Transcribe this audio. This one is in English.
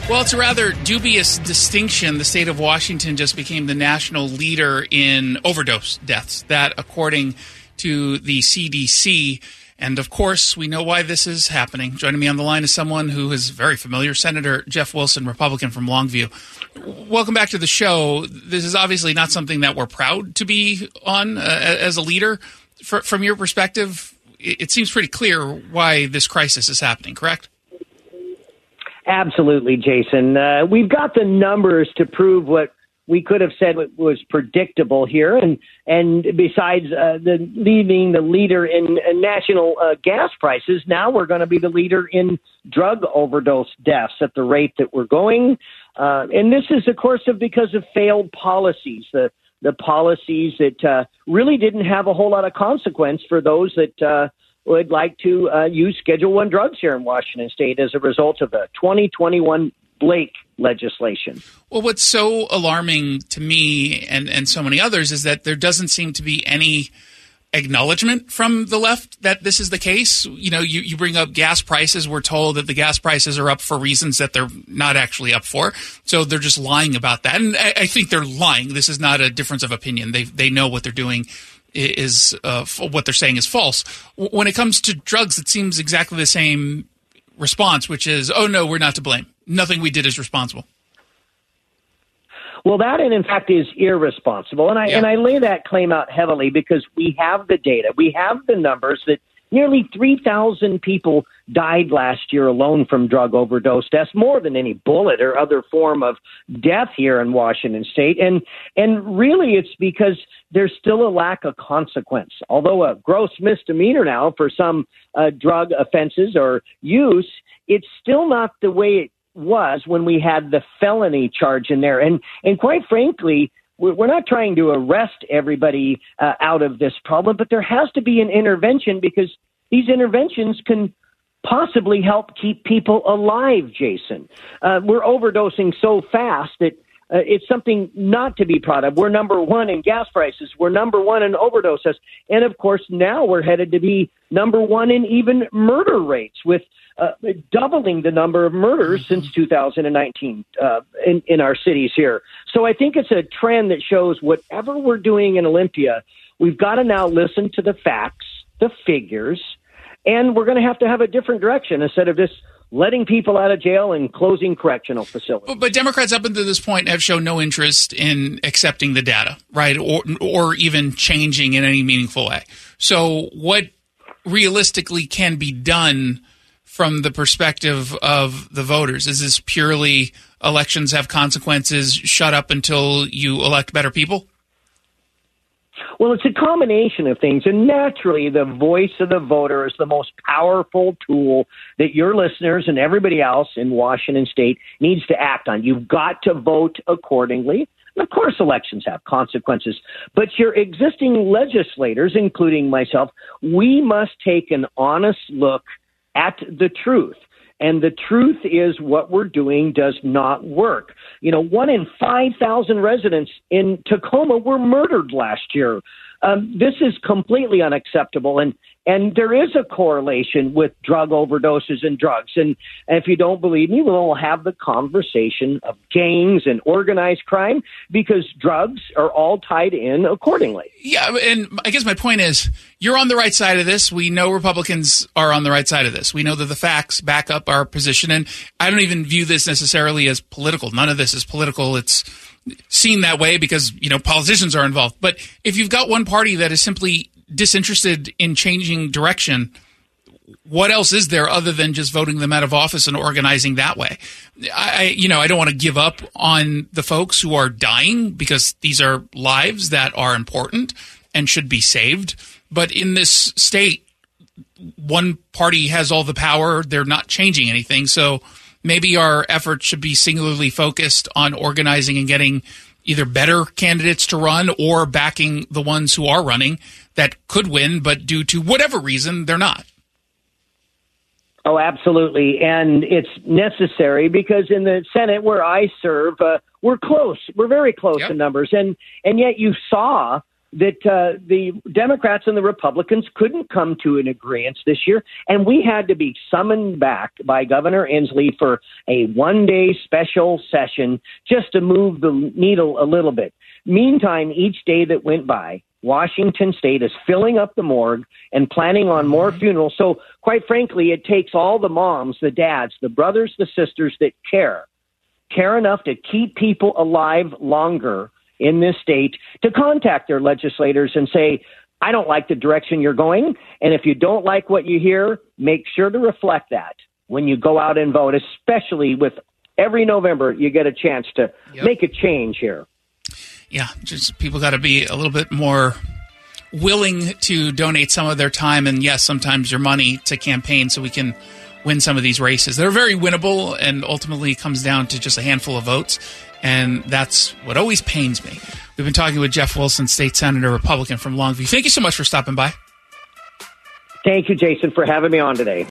Well, it's a rather dubious distinction. The state of Washington just became the national leader in overdose deaths. That, according to the CDC, and of course, we know why this is happening. Joining me on the line is someone who is very familiar, Senator Jeff Wilson, Republican from Longview. Welcome back to the show. This is obviously not something that we're proud to be on as a leader. From your perspective, it seems pretty clear why this crisis is happening, correct? Absolutely, Jason. We've got the numbers to prove what we could have said was predictable here. And besides leading the leader in national gas prices, now we're going to be the leader in drug overdose deaths at the rate that we're going. And this is, of course, because of failed policies, the policies that really didn't have a whole lot of consequence for those that would like to use Schedule I drugs here in Washington State as a result of the 2021 Blake legislation. Well, what's so alarming to me and so many others is that there doesn't seem to be any acknowledgement from the left that this is the case. You know, you bring up gas prices. We're told that the gas prices are up for reasons that they're not actually up for. So they're just lying about that. And I think they're lying. This is not a difference of opinion. They know what they're doing is what they're saying is false. When it comes to drugs, it seems exactly the same response, which is, oh, no, we're not to blame. Nothing we did is responsible. Well, that, in fact, is irresponsible. And I lay that claim out heavily because we have the data. We have the numbers that nearly 3,000 people died last year alone from drug overdose deaths, more than any bullet or other form of death here in Washington State. And really it's because there's still a lack of consequence. Although a gross misdemeanor now for some drug offenses or use, it's still not the way it was when we had the felony charge in there. And quite frankly, we're not trying to arrest everybody out of this problem, but there has to be an intervention because these interventions can possibly help keep people alive, Jason. We're overdosing so fast that it's something not to be proud of. We're number one in gas prices. We're number one in overdoses. And, of course, now we're headed to be number one in even murder rates with doubling the number of murders since 2019 in our cities here. So I think it's a trend that shows whatever we're doing in Olympia, we've got to now listen to the facts, the figures, and we're going to have a different direction instead of just letting people out of jail and closing correctional facilities. But Democrats up until this point have shown no interest in accepting the data, right, or even changing in any meaningful way. So what realistically can be done from the perspective of the voters? Is this purely elections have consequences, shut up until you elect better people? Well, it's a combination of things, and naturally the voice of the voter is the most powerful tool that your listeners and everybody else in Washington State needs to act on. You've got to vote accordingly. And of course, elections have consequences, but your existing legislators, including myself, we must take an honest look at the truth. And the truth is what we're doing does not work. You know, 1 in 5,000 residents in Tacoma were murdered last year. This is completely unacceptable. And there is a correlation with drug overdoses and drugs. And if you don't believe me, we'll have the conversation of gangs and organized crime because drugs are all tied in accordingly. Yeah, and I guess my point is you're on the right side of this. We know Republicans are on the right side of this. We know that the facts back up our position. And I don't even view this necessarily as political. None of this is political. It's seen that way because, you know, politicians are involved. But if you've got one party that is simply disinterested in changing direction, what else is there other than just voting them out of office and organizing that way? I don't want to give up on the folks who are dying because these are lives that are important and should be saved. But in this state, one party has all the power. They're not changing anything. So maybe our efforts should be singularly focused on organizing and getting either better candidates to run or backing the ones who are running that could win, but due to whatever reason, they're not. Oh, absolutely. And it's necessary because in the Senate where I serve, we're close. We're very close in numbers. And yet you saw that the Democrats and the Republicans couldn't come to an agreement this year, and we had to be summoned back by Governor Inslee for a one-day special session just to move the needle a little bit. Meantime, each day that went by, Washington State is filling up the morgue and planning on more funerals. So, quite frankly, it takes all the moms, the dads, the brothers, the sisters that care enough to keep people alive longer in this state to contact their legislators and say, I don't like the direction you're going. And if you don't like what you hear, make sure to reflect that when you go out and vote, especially with every November, you get a chance to make a change here. Yeah, just people got to be a little bit more willing to donate some of their time and, yes, sometimes your money to campaign so we can win some of these races. They're very winnable and ultimately comes down to just a handful of votes, and that's what always pains me. We've been talking with Jeff Wilson, State Senator, Republican from Longview. Thank you so much for stopping by. Thank you, Jason, for having me on today.